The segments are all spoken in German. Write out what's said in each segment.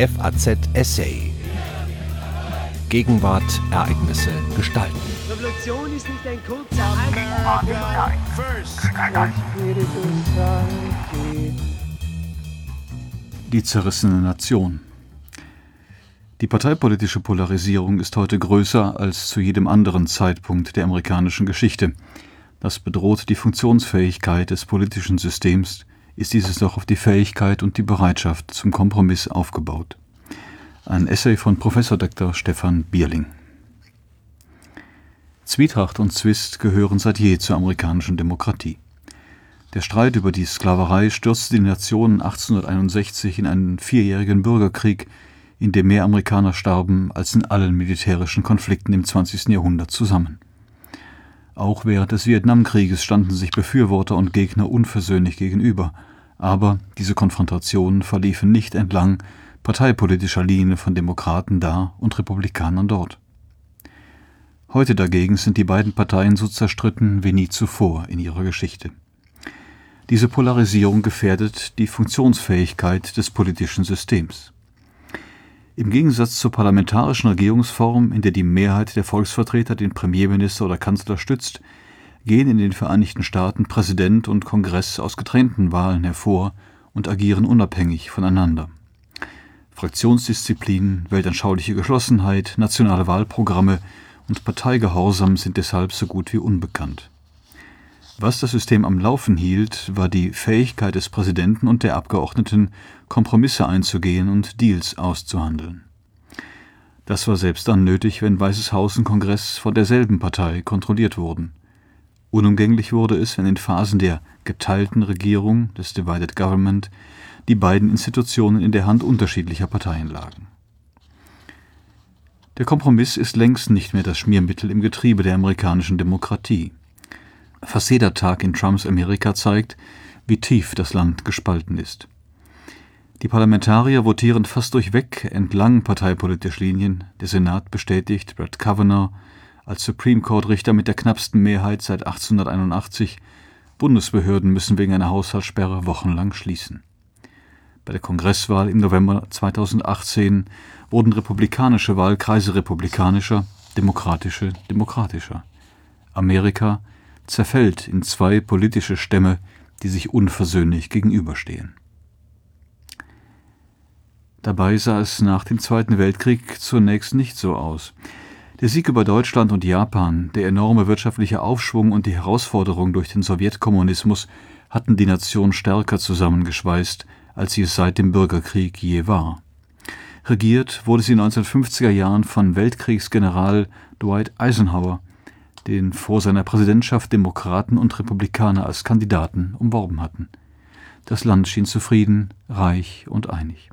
FAZ Essay. Gegenwart, Ereignisse, Gestalten. Revolution ist nicht ein kurzer Die zerrissene Nation. Die parteipolitische Polarisierung ist heute größer als zu jedem anderen Zeitpunkt der amerikanischen Geschichte. Das bedroht die Funktionsfähigkeit des politischen Systems, ist dieses doch auf die Fähigkeit und die Bereitschaft zum Kompromiss aufgebaut. Ein Essay von Prof. Dr. Stefan Bierling. Zwietracht und Zwist gehören seit je zur amerikanischen Demokratie. Der Streit über die Sklaverei stürzte die Nation 1861 in einen 4-jährigen Bürgerkrieg, in dem mehr Amerikaner starben als in allen militärischen Konflikten im 20. Jahrhundert zusammen. Auch während des Vietnamkrieges standen sich Befürworter und Gegner unversöhnlich gegenüber, aber diese Konfrontationen verliefen nicht entlang parteipolitischer Linien von Demokraten da und Republikanern dort. Heute dagegen sind die beiden Parteien so zerstritten wie nie zuvor in ihrer Geschichte. Diese Polarisierung gefährdet die Funktionsfähigkeit des politischen Systems. Im Gegensatz zur parlamentarischen Regierungsform, in der die Mehrheit der Volksvertreter den Premierminister oder Kanzler stützt, gehen in den Vereinigten Staaten Präsident und Kongress aus getrennten Wahlen hervor und agieren unabhängig voneinander. Fraktionsdisziplin, weltanschauliche Geschlossenheit, nationale Wahlprogramme und Parteigehorsam sind deshalb so gut wie unbekannt. Was das System am Laufen hielt, war die Fähigkeit des Präsidenten und der Abgeordneten, Kompromisse einzugehen und Deals auszuhandeln. Das war selbst dann nötig, wenn Weißes Haus und Kongress von derselben Partei kontrolliert wurden. Unumgänglich wurde es, wenn in Phasen der geteilten Regierung, des Divided Government, die beiden Institutionen in der Hand unterschiedlicher Parteien lagen. Der Kompromiss ist längst nicht mehr das Schmiermittel im Getriebe der amerikanischen Demokratie. Fast jeder Tag in Trumps Amerika zeigt, wie tief das Land gespalten ist. Die Parlamentarier votieren fast durchweg entlang parteipolitischer Linien. Der Senat bestätigt Brett Kavanaugh als Supreme Court-Richter mit der knappsten Mehrheit seit 1881. Bundesbehörden müssen wegen einer Haushaltssperre wochenlang schließen. Bei der Kongresswahl im November 2018 wurden republikanische Wahlkreise republikanischer, demokratische demokratischer. Amerika zerfällt in zwei politische Stämme, die sich unversöhnlich gegenüberstehen. Dabei sah es nach dem Zweiten Weltkrieg zunächst nicht so aus. Der Sieg über Deutschland und Japan, der enorme wirtschaftliche Aufschwung und die Herausforderung durch den Sowjetkommunismus hatten die Nation stärker zusammengeschweißt, als sie es seit dem Bürgerkrieg je war. Regiert wurde sie in den 1950er Jahren von Weltkriegsgeneral Dwight Eisenhower, den vor seiner Präsidentschaft Demokraten und Republikaner als Kandidaten umworben hatten. Das Land schien zufrieden, reich und einig.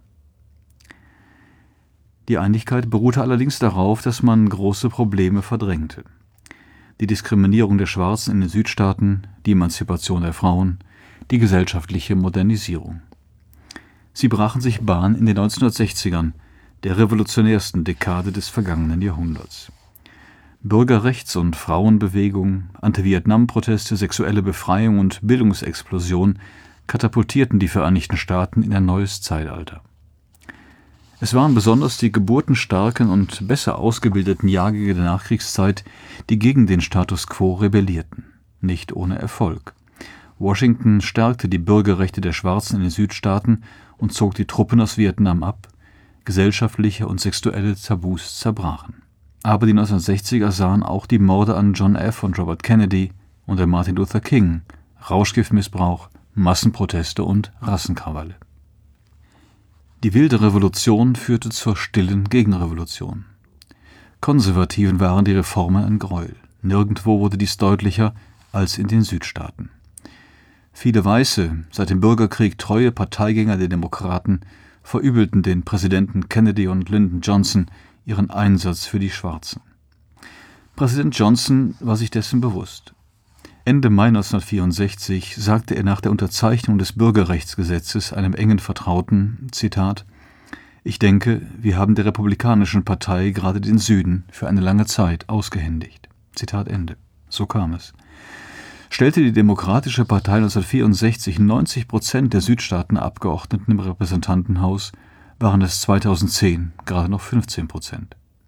Die Einigkeit beruhte allerdings darauf, dass man große Probleme verdrängte. Die Diskriminierung der Schwarzen in den Südstaaten, die Emanzipation der Frauen, die gesellschaftliche Modernisierung. Sie brachen sich Bahn in den 1960ern, der revolutionärsten Dekade des vergangenen Jahrhunderts. Bürgerrechts- und Frauenbewegung, Anti-Vietnam-Proteste, sexuelle Befreiung und Bildungsexplosion katapultierten die Vereinigten Staaten in ein neues Zeitalter. Es waren besonders die geburtenstarken und besser ausgebildeten Jahrgänge der Nachkriegszeit, die gegen den Status quo rebellierten, nicht ohne Erfolg. Washington stärkte die Bürgerrechte der Schwarzen in den Südstaaten und zog die Truppen aus Vietnam ab, gesellschaftliche und sexuelle Tabus zerbrachen. Aber die 1960er sahen auch die Morde an John F. und Robert Kennedy und an Martin Luther King, Rauschgiftmissbrauch, Massenproteste und Rassenkrawalle. Die wilde Revolution führte zur stillen Gegenrevolution. Konservativen waren die Reformen ein Gräuel. Nirgendwo wurde dies deutlicher als in den Südstaaten. Viele weiße, seit dem Bürgerkrieg treue Parteigänger der Demokraten verübelten den Präsidenten Kennedy und Lyndon Johnson ihren Einsatz für die Schwarzen. Präsident Johnson war sich dessen bewusst. Ende Mai 1964 sagte er nach der Unterzeichnung des Bürgerrechtsgesetzes einem engen Vertrauten, Zitat, »Ich denke, wir haben der Republikanischen Partei gerade den Süden für eine lange Zeit ausgehändigt.« Zitat Ende. So kam es. Stellte die Demokratische Partei 1964 90% der Südstaatenabgeordneten im Repräsentantenhaus, waren es 2010 gerade noch 15%.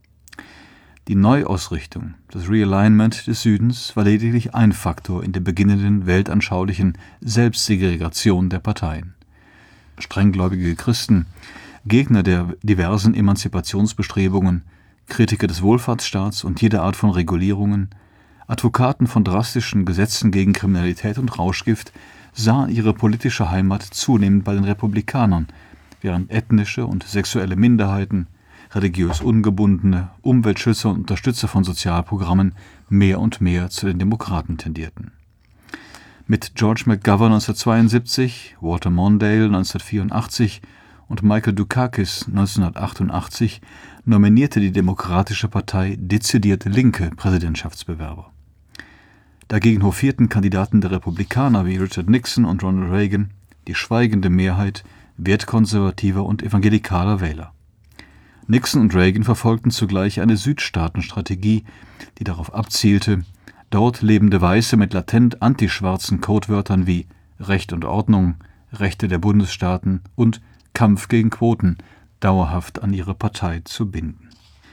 Die Neuausrichtung, das Realignment des Südens, war lediglich ein Faktor in der beginnenden weltanschaulichen Selbstsegregation der Parteien. Strenggläubige Christen, Gegner der diversen Emanzipationsbestrebungen, Kritiker des Wohlfahrtsstaats und jeder Art von Regulierungen, Advokaten von drastischen Gesetzen gegen Kriminalität und Rauschgift sahen ihre politische Heimat zunehmend bei den Republikanern, während ethnische und sexuelle Minderheiten, religiös Ungebundene, Umweltschützer und Unterstützer von Sozialprogrammen mehr und mehr zu den Demokraten tendierten. Mit George McGovern 1972, Walter Mondale 1984 und Michael Dukakis 1988 nominierte die Demokratische Partei dezidiert linke Präsidentschaftsbewerber. Dagegen hofierten Kandidaten der Republikaner wie Richard Nixon und Ronald Reagan die schweigende Mehrheit wertkonservativer und evangelikaler Wähler. Nixon und Reagan verfolgten zugleich eine Südstaatenstrategie, die darauf abzielte, dort lebende Weiße mit latent antischwarzen Codewörtern wie Recht und Ordnung, Rechte der Bundesstaaten und Kampf gegen Quoten dauerhaft an ihre Partei zu binden.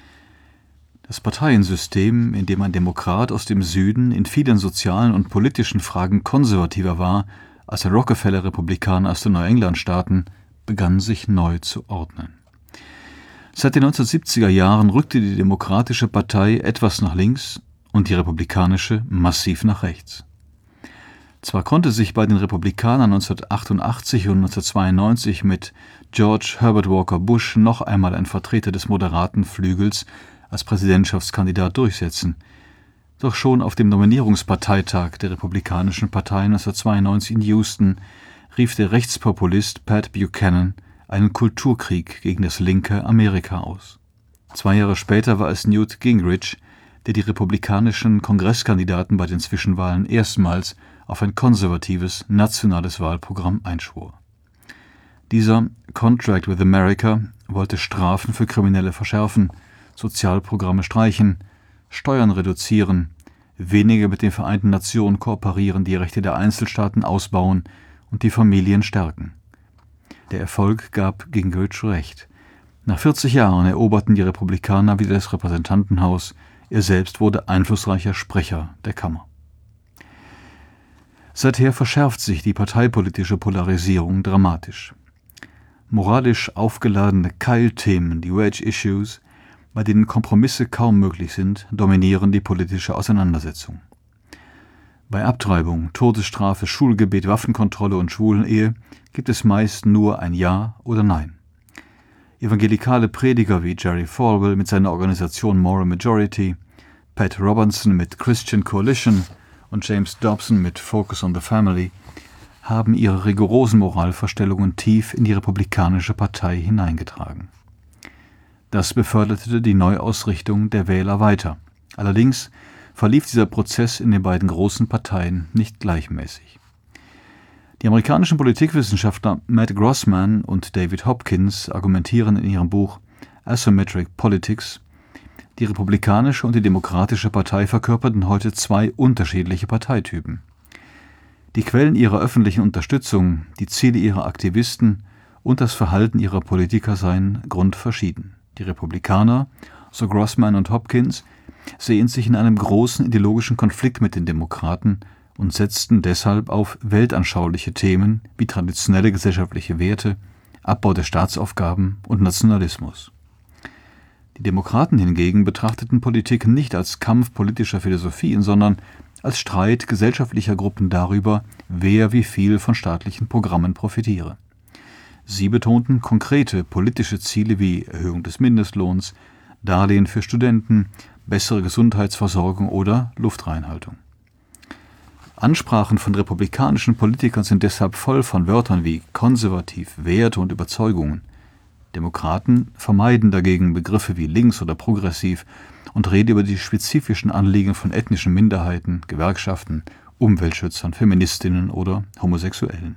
Das Parteiensystem, in dem ein Demokrat aus dem Süden in vielen sozialen und politischen Fragen konservativer war als der Rockefeller-Republikaner aus den Neuenglandstaaten, begann sich neu zu ordnen. Seit den 1970er Jahren rückte die Demokratische Partei etwas nach links und die Republikanische massiv nach rechts. Zwar konnte sich bei den Republikanern 1988 und 1992 mit George Herbert Walker Bush noch einmal ein Vertreter des moderaten Flügels als Präsidentschaftskandidat durchsetzen, doch schon auf dem Nominierungsparteitag der Republikanischen Partei 1992 in Houston rief der Rechtspopulist Pat Buchanan einen Kulturkrieg gegen das linke Amerika aus. 2 Jahre später war es Newt Gingrich, der die republikanischen Kongresskandidaten bei den Zwischenwahlen erstmals auf ein konservatives, nationales Wahlprogramm einschwor. Dieser Contract with America wollte Strafen für Kriminelle verschärfen, Sozialprogramme streichen, Steuern reduzieren, weniger mit den Vereinten Nationen kooperieren, die Rechte der Einzelstaaten ausbauen und die Familien stärken. Der Erfolg gab Gingrich recht. Nach 40 Jahren eroberten die Republikaner wieder das Repräsentantenhaus, er selbst wurde einflussreicher Sprecher der Kammer. Seither verschärft sich die parteipolitische Polarisierung dramatisch. Moralisch aufgeladene Keilthemen, die Wedge-Issues, bei denen Kompromisse kaum möglich sind, dominieren die politische Auseinandersetzung. Bei Abtreibung, Todesstrafe, Schulgebet, Waffenkontrolle und Schwulenehe gibt es meist nur ein Ja oder Nein. Evangelikale Prediger wie Jerry Falwell mit seiner Organisation Moral Majority, Pat Robertson mit Christian Coalition und James Dobson mit Focus on the Family haben ihre rigorosen Moralvorstellungen tief in die Republikanische Partei hineingetragen. Das beförderte die Neuausrichtung der Wähler weiter. Allerdings verlief dieser Prozess in den beiden großen Parteien nicht gleichmäßig. Die amerikanischen Politikwissenschaftler Matt Grossman und David Hopkins argumentieren in ihrem Buch Asymmetric Politics, die Republikanische und die Demokratische Partei verkörperten heute 2 unterschiedliche Parteitypen. Die Quellen ihrer öffentlichen Unterstützung, die Ziele ihrer Aktivisten und das Verhalten ihrer Politiker seien grundverschieden. Die Republikaner, so Grossman und Hopkins, sehen sich in einem großen ideologischen Konflikt mit den Demokraten und setzten deshalb auf weltanschauliche Themen wie traditionelle gesellschaftliche Werte, Abbau der Staatsaufgaben und Nationalismus. Die Demokraten hingegen betrachteten Politik nicht als Kampf politischer Philosophien, sondern als Streit gesellschaftlicher Gruppen darüber, wer wie viel von staatlichen Programmen profitiere. Sie betonten konkrete politische Ziele wie Erhöhung des Mindestlohns, Darlehen für Studenten, bessere Gesundheitsversorgung oder Luftreinhaltung. Ansprachen von republikanischen Politikern sind deshalb voll von Wörtern wie konservativ, Werte und Überzeugungen. Demokraten vermeiden dagegen Begriffe wie links oder progressiv und reden über die spezifischen Anliegen von ethnischen Minderheiten, Gewerkschaften, Umweltschützern, Feministinnen oder Homosexuellen.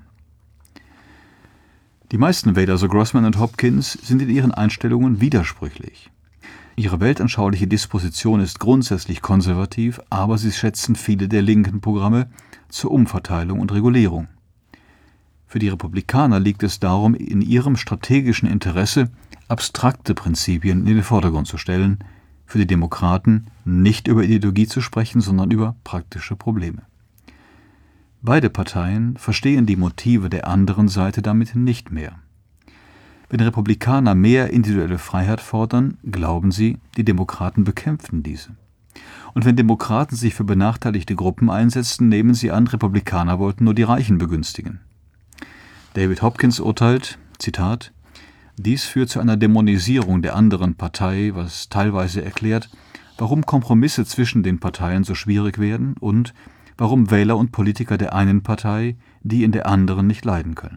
Die meisten Wähler, so Grossman und Hopkins, sind in ihren Einstellungen widersprüchlich. Ihre weltanschauliche Disposition ist grundsätzlich konservativ, aber sie schätzen viele der linken Programme zur Umverteilung und Regulierung. Für die Republikaner liegt es darum in ihrem strategischen Interesse, abstrakte Prinzipien in den Vordergrund zu stellen, für die Demokraten nicht über Ideologie zu sprechen, sondern über praktische Probleme. Beide Parteien verstehen die Motive der anderen Seite damit nicht mehr. Wenn Republikaner mehr individuelle Freiheit fordern, glauben sie, die Demokraten bekämpfen diese. Und wenn Demokraten sich für benachteiligte Gruppen einsetzen, nehmen sie an, Republikaner wollten nur die Reichen begünstigen. David Hopkins urteilt, Zitat, dies führt zu einer Dämonisierung der anderen Partei, was teilweise erklärt, warum Kompromisse zwischen den Parteien so schwierig werden und warum Wähler und Politiker der einen Partei die in der anderen nicht leiden können.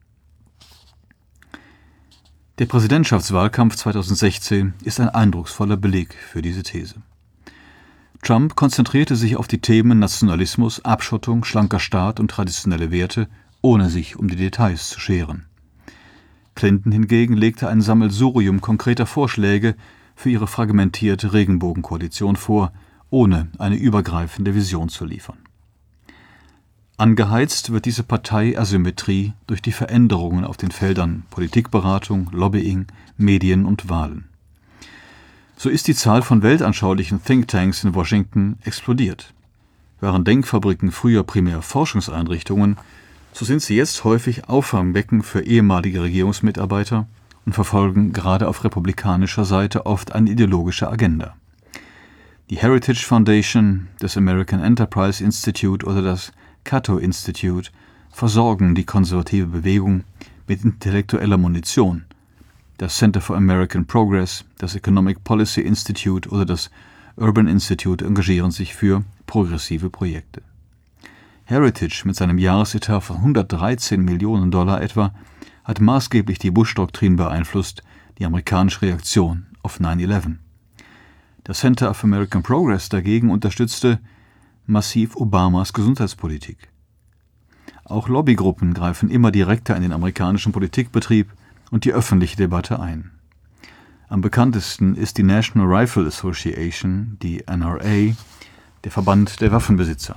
Der Präsidentschaftswahlkampf 2016 ist ein eindrucksvoller Beleg für diese These. Trump konzentrierte sich auf die Themen Nationalismus, Abschottung, schlanker Staat und traditionelle Werte, ohne sich um die Details zu scheren. Clinton hingegen legte ein Sammelsurium konkreter Vorschläge für ihre fragmentierte Regenbogenkoalition vor, ohne eine übergreifende Vision zu liefern. Angeheizt wird diese Parteiasymmetrie durch die Veränderungen auf den Feldern Politikberatung, Lobbying, Medien und Wahlen. So ist die Zahl von weltanschaulichen Thinktanks in Washington explodiert. Waren Denkfabriken früher primär Forschungseinrichtungen, so sind sie jetzt häufig Auffangbecken für ehemalige Regierungsmitarbeiter und verfolgen gerade auf republikanischer Seite oft eine ideologische Agenda. Die Heritage Foundation, das American Enterprise Institute oder das Cato Institute versorgen die konservative Bewegung mit intellektueller Munition. Das Center for American Progress, das Economic Policy Institute oder das Urban Institute engagieren sich für progressive Projekte. Heritage mit seinem Jahresetat von $113 Millionen etwa hat maßgeblich die Bush-Doktrin beeinflusst, die amerikanische Reaktion auf 9/11. Das Center for American Progress dagegen unterstützte massiv Obamas Gesundheitspolitik. Auch Lobbygruppen greifen immer direkter in den amerikanischen Politikbetrieb und die öffentliche Debatte ein. Am bekanntesten ist die National Rifle Association, die NRA, der Verband der Waffenbesitzer.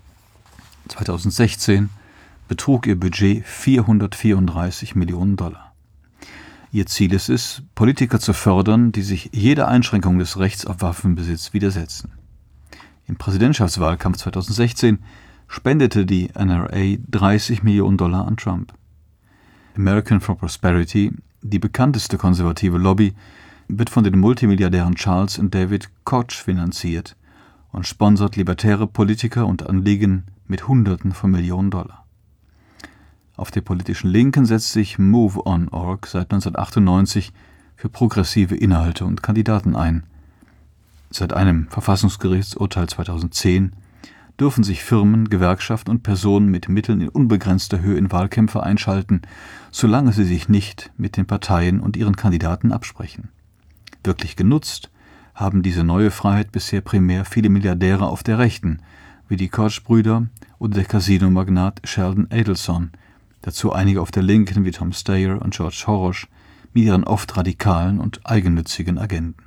2016 betrug ihr Budget $434 Millionen. Ihr Ziel ist es, Politiker zu fördern, die sich jeder Einschränkung des Rechts auf Waffenbesitz widersetzen. Im Präsidentschaftswahlkampf 2016 spendete die NRA $30 Millionen an Trump. American for Prosperity, die bekannteste konservative Lobby, wird von den Multimilliardären Charles und David Koch finanziert und sponsert libertäre Politiker und Anliegen mit Hunderten von Millionen $. Auf der politischen Linken setzt sich MoveOn.org seit 1998 für progressive Inhalte und Kandidaten ein. Seit einem Verfassungsgerichtsurteil 2010 dürfen sich Firmen, Gewerkschaften und Personen mit Mitteln in unbegrenzter Höhe in Wahlkämpfe einschalten, solange sie sich nicht mit den Parteien und ihren Kandidaten absprechen. Wirklich genutzt haben diese neue Freiheit bisher primär viele Milliardäre auf der Rechten, wie die Koch-Brüder oder der Casino-Magnat Sheldon Adelson, dazu einige auf der Linken wie Tom Steyer und George Soros mit ihren oft radikalen und eigennützigen Agenden.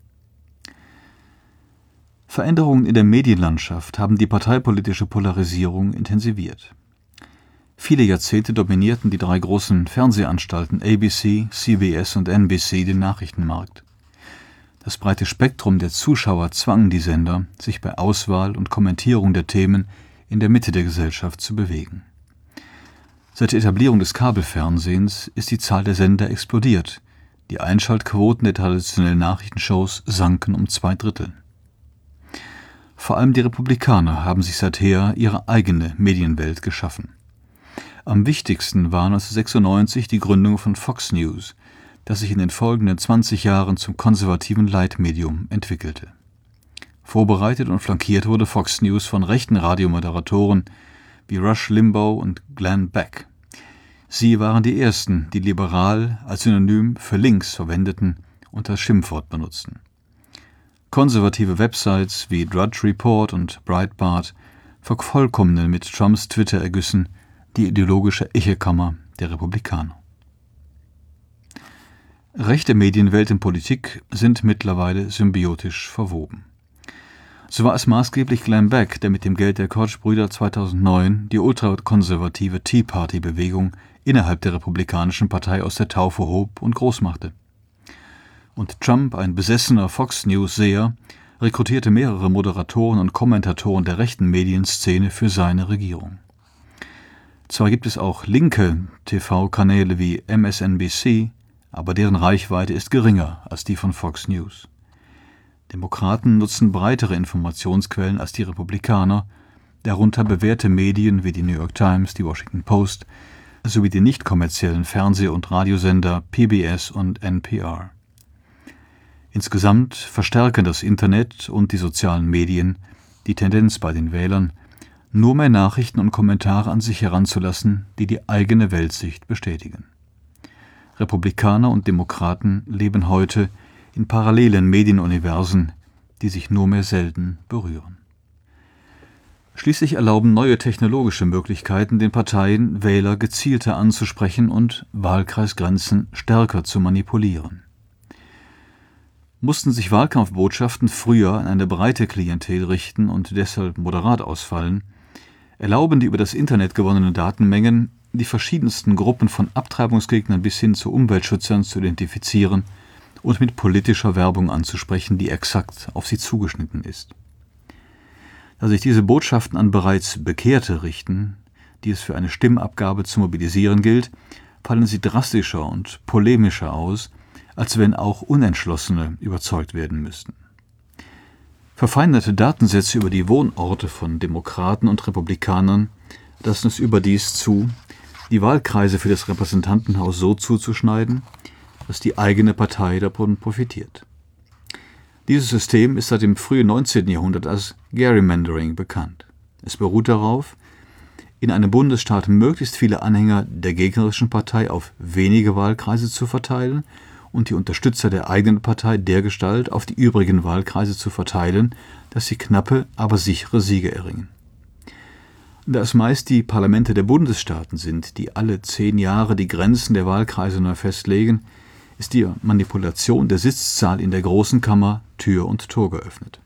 Veränderungen in der Medienlandschaft haben die parteipolitische Polarisierung intensiviert. Viele Jahrzehnte dominierten die drei großen Fernsehanstalten ABC, CBS und NBC den Nachrichtenmarkt. Das breite Spektrum der Zuschauer zwang die Sender, sich bei Auswahl und Kommentierung der Themen in der Mitte der Gesellschaft zu bewegen. Seit der Etablierung des Kabelfernsehens ist die Zahl der Sender explodiert. Die Einschaltquoten der traditionellen Nachrichtenshows sanken um 2/3. Vor allem die Republikaner haben sich seither ihre eigene Medienwelt geschaffen. Am wichtigsten war 1996 die Gründung von Fox News, das sich in den folgenden 20 Jahren zum konservativen Leitmedium entwickelte. Vorbereitet und flankiert wurde Fox News von rechten Radiomoderatoren wie Rush Limbaugh und Glenn Beck. Sie waren die ersten, die liberal als Synonym für links verwendeten und das Schimpfwort benutzten. Konservative Websites wie Drudge Report und Breitbart vervollkommnen mit Trumps Twitter-Ergüssen die ideologische Echokammer der Republikaner. Rechte Medienwelt und Politik sind mittlerweile symbiotisch verwoben. So war es maßgeblich Glenn Beck, der mit dem Geld der Koch-Brüder 2009 die ultrakonservative Tea-Party-Bewegung innerhalb der Republikanischen Partei aus der Taufe hob und groß machte. Und Trump, ein besessener Fox-News-Seher, rekrutierte mehrere Moderatoren und Kommentatoren der rechten Medienszene für seine Regierung. Zwar gibt es auch linke TV-Kanäle wie MSNBC, aber deren Reichweite ist geringer als die von Fox News. Demokraten nutzen breitere Informationsquellen als die Republikaner, darunter bewährte Medien wie die New York Times, die Washington Post, sowie die nicht kommerziellen Fernseh- und Radiosender PBS und NPR. Insgesamt verstärken das Internet und die sozialen Medien die Tendenz bei den Wählern, nur mehr Nachrichten und Kommentare an sich heranzulassen, die die eigene Weltsicht bestätigen. Republikaner und Demokraten leben heute in parallelen Medienuniversen, die sich nur mehr selten berühren. Schließlich erlauben neue technologische Möglichkeiten den Parteien, Wähler gezielter anzusprechen und Wahlkreisgrenzen stärker zu manipulieren. Mussten sich Wahlkampfbotschaften früher an eine breite Klientel richten und deshalb moderat ausfallen, erlauben die über das Internet gewonnenen Datenmengen, die verschiedensten Gruppen von Abtreibungsgegnern bis hin zu Umweltschützern zu identifizieren und mit politischer Werbung anzusprechen, die exakt auf sie zugeschnitten ist. Da sich diese Botschaften an bereits Bekehrte richten, die es für eine Stimmabgabe zu mobilisieren gilt, fallen sie drastischer und polemischer aus, als wenn auch Unentschlossene überzeugt werden müssten. Verfeinerte Datensätze über die Wohnorte von Demokraten und Republikanern lassen es überdies zu, die Wahlkreise für das Repräsentantenhaus so zuzuschneiden, dass die eigene Partei davon profitiert. Dieses System ist seit dem frühen 19. Jahrhundert als Gerrymandering bekannt. Es beruht darauf, in einem Bundesstaat möglichst viele Anhänger der gegnerischen Partei auf wenige Wahlkreise zu verteilen und die Unterstützer der eigenen Partei dergestalt auf die übrigen Wahlkreise zu verteilen, dass sie knappe, aber sichere Siege erringen. Da es meist die Parlamente der Bundesstaaten sind, die alle 10 Jahre die Grenzen der Wahlkreise neu festlegen, ist die Manipulation der Sitzzahl in der Großen Kammer Tür und Tor geöffnet.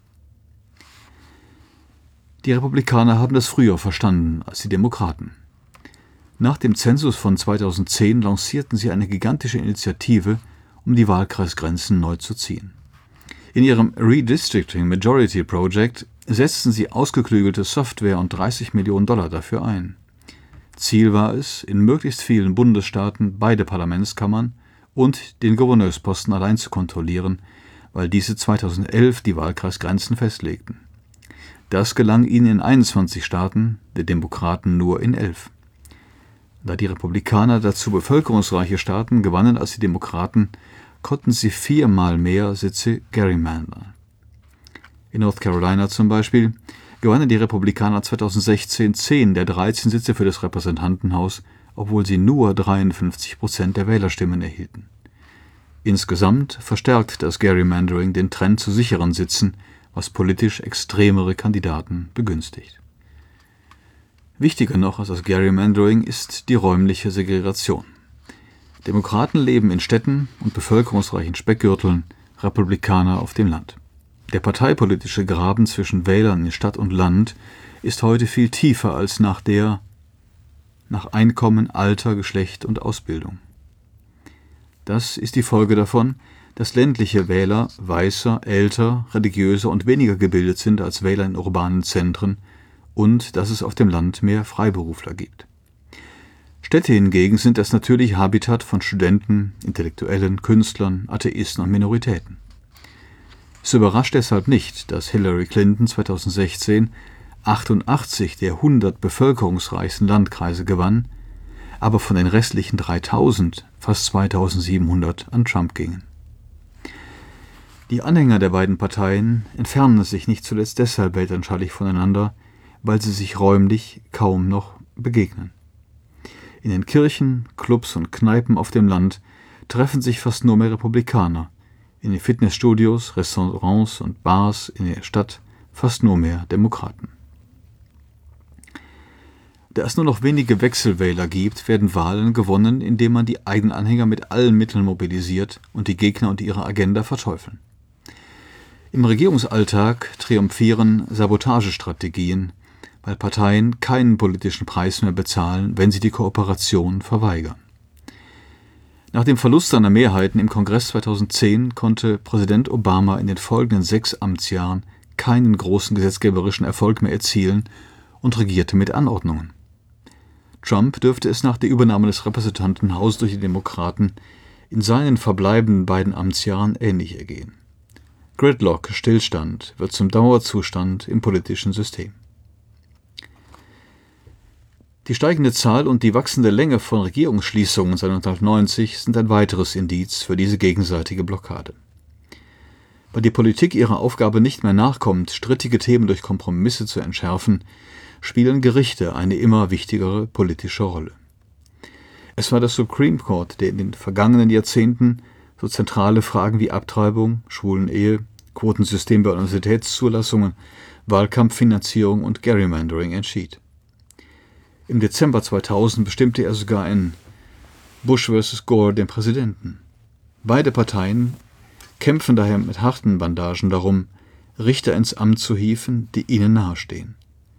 Die Republikaner haben das früher verstanden als die Demokraten. Nach dem Zensus von 2010 lancierten sie eine gigantische Initiative, um die Wahlkreisgrenzen neu zu ziehen. In ihrem Redistricting Majority Project setzten sie ausgeklügelte Software und $30 Millionen dafür ein. Ziel war es, in möglichst vielen Bundesstaaten beide Parlamentskammern und den Gouverneursposten allein zu kontrollieren, weil diese 2011 die Wahlkreisgrenzen festlegten. Das gelang ihnen in 21 Staaten, der Demokraten nur in 11. Da die Republikaner dazu bevölkerungsreiche Staaten gewannen als die Demokraten, konnten sie 4-mal mehr Sitze gerrymandern. In North Carolina zum Beispiel gewannen die Republikaner 2016 10 der 13 Sitze für das Repräsentantenhaus, obwohl sie nur 53% der Wählerstimmen erhielten. Insgesamt verstärkt das Gerrymandering den Trend zu sicheren Sitzen, was politisch extremere Kandidaten begünstigt. Wichtiger noch als das Gerrymandering ist die räumliche Segregation. Demokraten leben in Städten und bevölkerungsreichen Speckgürteln, Republikaner auf dem Land. Der parteipolitische Graben zwischen Wählern in Stadt und Land ist heute viel tiefer als nach Einkommen, Alter, Geschlecht und Ausbildung. Das ist die Folge davon, dass ländliche Wähler weißer, älter, religiöser und weniger gebildet sind als Wähler in urbanen Zentren und dass es auf dem Land mehr Freiberufler gibt. Städte hingegen sind das natürliche Habitat von Studenten, Intellektuellen, Künstlern, Atheisten und Minoritäten. Es überrascht deshalb nicht, dass Hillary Clinton 2016 88 der 100 bevölkerungsreichsten Landkreise gewann, aber von den restlichen 3000 fast 2700 an Trump gingen. Die Anhänger der beiden Parteien entfernen sich nicht zuletzt deshalb weltanschaulich voneinander, weil sie sich räumlich kaum noch begegnen. In den Kirchen, Clubs und Kneipen auf dem Land treffen sich fast nur mehr Republikaner, in den Fitnessstudios, Restaurants und Bars in der Stadt fast nur mehr Demokraten. Da es nur noch wenige Wechselwähler gibt, werden Wahlen gewonnen, indem man die eigenen Anhänger mit allen Mitteln mobilisiert und die Gegner und ihre Agenda verteufeln. Im Regierungsalltag triumphieren Sabotagestrategien, weil Parteien keinen politischen Preis mehr bezahlen, wenn sie die Kooperation verweigern. Nach dem Verlust seiner Mehrheiten im Kongress 2010 konnte Präsident Obama in den folgenden 6 Amtsjahren keinen großen gesetzgeberischen Erfolg mehr erzielen und regierte mit Anordnungen. Trump dürfte es nach der Übernahme des Repräsentantenhauses durch die Demokraten in seinen verbleibenden 2 Amtsjahren ähnlich ergehen. Gridlock, Stillstand, wird zum Dauerzustand im politischen System. Die steigende Zahl und die wachsende Länge von Regierungsschließungen seit 1990 sind ein weiteres Indiz für diese gegenseitige Blockade. Weil die Politik ihrer Aufgabe nicht mehr nachkommt, strittige Themen durch Kompromisse zu entschärfen, spielen Gerichte eine immer wichtigere politische Rolle. Es war der Supreme Court, der in den vergangenen Jahrzehnten so zentrale Fragen wie Abtreibung, Schwulenehe, Quotensystem bei Universitätszulassungen, Wahlkampffinanzierung und Gerrymandering entschied. Im Dezember 2000 bestimmte er sogar in Bush vs. Gore den Präsidenten. Beide Parteien kämpfen daher mit harten Bandagen darum, Richter ins Amt zu hieven, die ihnen nahestehen.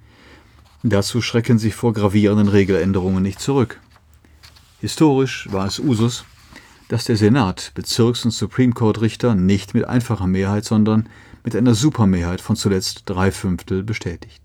Dazu schrecken sie vor gravierenden Regeländerungen nicht zurück. Historisch war es Usus, dass der Senat Bezirks- und Supreme Court-Richter nicht mit einfacher Mehrheit, sondern mit einer Supermehrheit von zuletzt 3/5 bestätigt.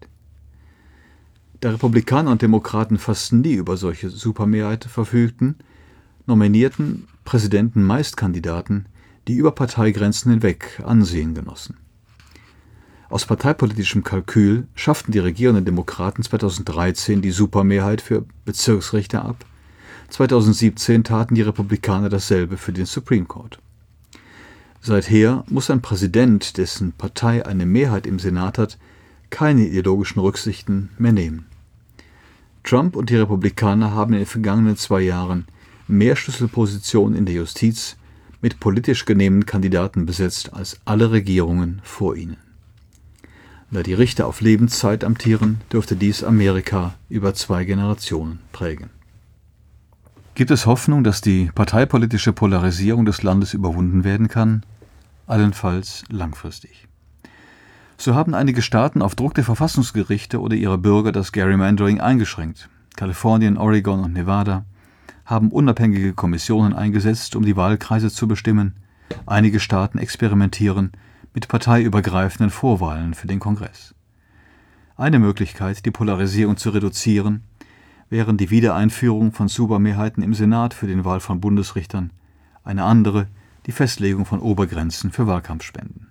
Da Republikaner und Demokraten fast nie über solche Supermehrheit verfügten, nominierten Präsidenten meist Kandidaten, die über Parteigrenzen hinweg Ansehen genossen. Aus parteipolitischem Kalkül schafften die regierenden Demokraten 2013 die Supermehrheit für Bezirksrichter ab. 2017 taten die Republikaner dasselbe für den Supreme Court. Seither muss ein Präsident, dessen Partei eine Mehrheit im Senat hat, keine ideologischen Rücksichten mehr nehmen. Trump und die Republikaner haben in den vergangenen 2 Jahren mehr Schlüsselpositionen in der Justiz mit politisch genehmen Kandidaten besetzt als alle Regierungen vor ihnen. Da die Richter auf Lebenszeit amtieren, dürfte dies Amerika über 2 Generationen prägen. Gibt es Hoffnung, dass die parteipolitische Polarisierung des Landes überwunden werden kann? Allenfalls langfristig. So haben einige Staaten auf Druck der Verfassungsgerichte oder ihrer Bürger das Gerrymandering eingeschränkt. Kalifornien, Oregon und Nevada haben unabhängige Kommissionen eingesetzt, um die Wahlkreise zu bestimmen. Einige Staaten experimentieren mit parteiübergreifenden Vorwahlen für den Kongress. Eine Möglichkeit, die Polarisierung zu reduzieren, wären die Wiedereinführung von Supermehrheiten im Senat für die Wahl von Bundesrichtern, eine andere die Festlegung von Obergrenzen für Wahlkampfspenden.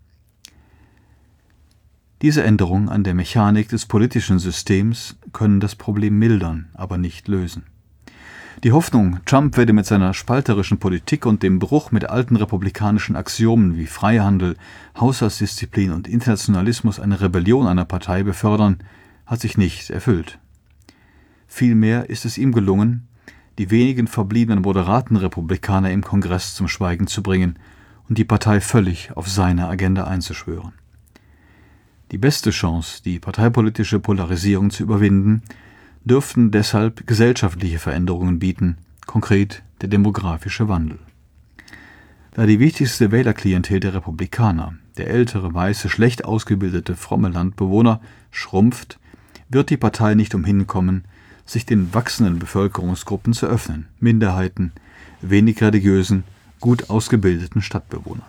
Diese Änderungen an der Mechanik des politischen Systems können das Problem mildern, aber nicht lösen. Die Hoffnung, Trump werde mit seiner spalterischen Politik und dem Bruch mit alten republikanischen Axiomen wie Freihandel, Haushaltsdisziplin und Internationalismus eine Rebellion einer Partei befördern, hat sich nicht erfüllt. Vielmehr ist es ihm gelungen, die wenigen verbliebenen moderaten Republikaner im Kongress zum Schweigen zu bringen und die Partei völlig auf seine Agenda einzuschwören. Die beste Chance, die parteipolitische Polarisierung zu überwinden, dürften deshalb gesellschaftliche Veränderungen bieten, konkret der demografische Wandel. Da die wichtigste Wählerklientel der Republikaner, der ältere, weiße, schlecht ausgebildete, fromme Landbewohner, schrumpft, wird die Partei nicht umhin kommen, sich den wachsenden Bevölkerungsgruppen zu öffnen, Minderheiten, wenig religiösen, gut ausgebildeten Stadtbewohnern.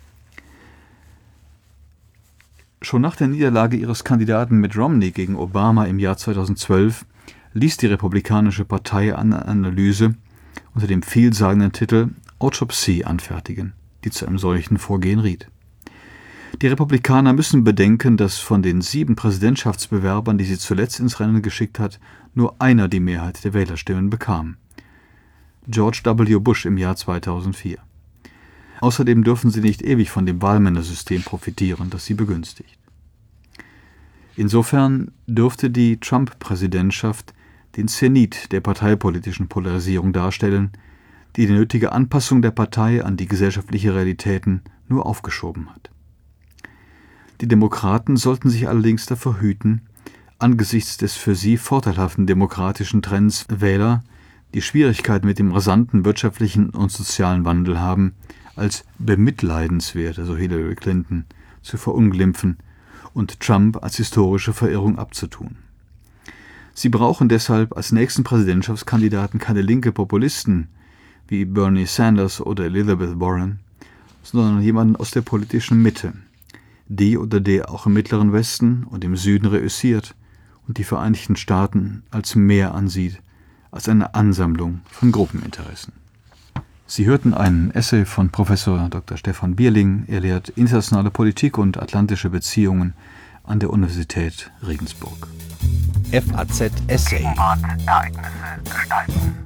Schon nach der Niederlage ihres Kandidaten Mitt Romney gegen Obama im Jahr 2012 ließ die Republikanische Partei eine Analyse unter dem vielsagenden Titel Autopsie anfertigen, die zu einem solchen Vorgehen riet. Die Republikaner müssen bedenken, dass von den 7 Präsidentschaftsbewerbern, die sie zuletzt ins Rennen geschickt hat, nur einer die Mehrheit der Wählerstimmen bekam: George W. Bush im Jahr 2004. Außerdem dürfen sie nicht ewig von dem Wahlmännersystem profitieren, das sie begünstigt. Insofern dürfte die Trump-Präsidentschaft den Zenit der parteipolitischen Polarisierung darstellen, die nötige Anpassung der Partei an die gesellschaftlichen Realitäten nur aufgeschoben hat. Die Demokraten sollten sich allerdings davor hüten, angesichts des für sie vorteilhaften demokratischen Trends Wähler, die Schwierigkeiten mit dem rasanten wirtschaftlichen und sozialen Wandel haben, als bemitleidenswert, so Hillary Clinton, zu verunglimpfen und Trump als historische Verirrung abzutun. Sie brauchen deshalb als nächsten Präsidentschaftskandidaten keine linke Populisten wie Bernie Sanders oder Elizabeth Warren, sondern jemanden aus der politischen Mitte, die oder der auch im Mittleren Westen und im Süden reüssiert und die Vereinigten Staaten als mehr ansieht als eine Ansammlung von Gruppeninteressen. Sie hörten einen Essay von Professor Dr. Stefan Bierling. Er lehrt internationale Politik und atlantische Beziehungen an der Universität Regensburg. FAZ Essay. Ereignisse gestalten.